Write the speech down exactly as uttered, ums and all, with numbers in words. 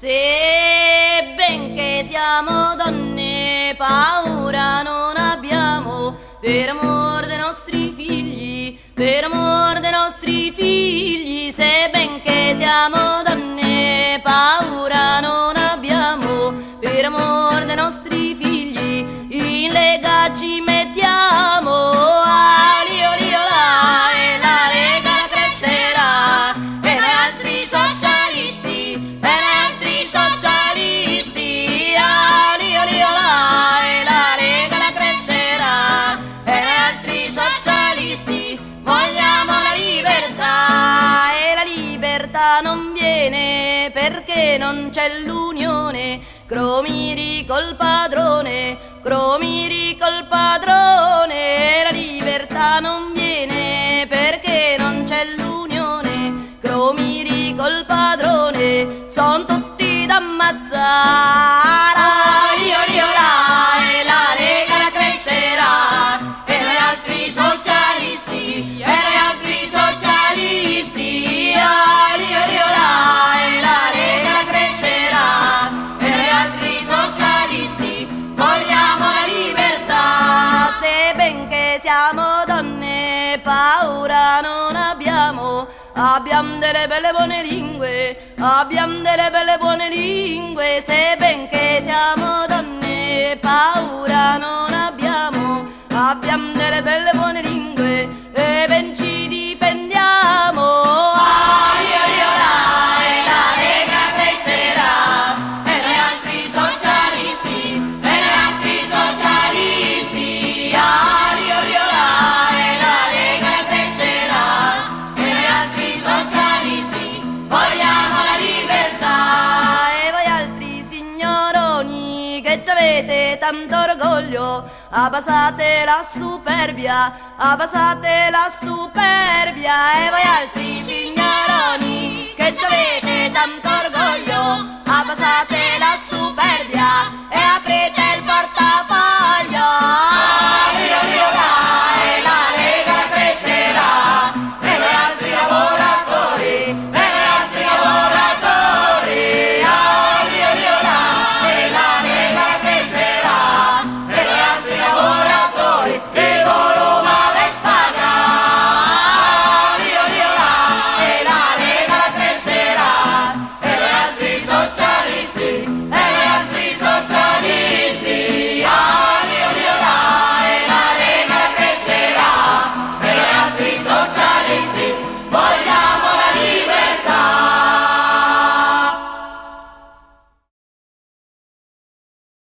Benché siamo donne, paura non abbiamo, per amor dei nostri figli, per amor dei nostri figli. Se benché siamo donne, paura non abbiamo, per amor dei nostri figli, in lega ci mettiamo. Ali, oli, olà, e la lega crescerà, e noi altri socialisti, e noi altri socialisti. Ali, oli, olà, e la lega la crescerà, e noi altri socialisti vogliamo la libertà. E la libertà non viene perché non c'è l'unione, cromiri col padrone, cromiri col padrone. La libertà non viene perché non c'è l'unione, cromiri col padrone, son tutti da ammazzare. Ali, oli, olà, e la lega la crescerà, e noi altri socialisti, e noi altri socialisti. Ali, oli, olà, e la lega la crescerà, e noi altri socialisti vogliamo la libertà. Se benché siamo donne, paura non abbiamo, abbiamo delle belle buone lingue, abbiamo delle belle buone lingue. Se benché siamo donne, paura non abbiamo, abbiamo delle belle buone lingue, e ben ci difendiamo. Ali, oli, olà, e la lega crescerà, e noi altri socialisti, e noi altri socialisti. Ali, oli, olà, e la lega crescerà, e noi altri socialisti vogliamo la libertà. E voi altri signoroni che ci avete tanto orgoglio, abbassate la superbia, abbassate la superbia. E voi altri signoroni che ci avete tanto orgoglio,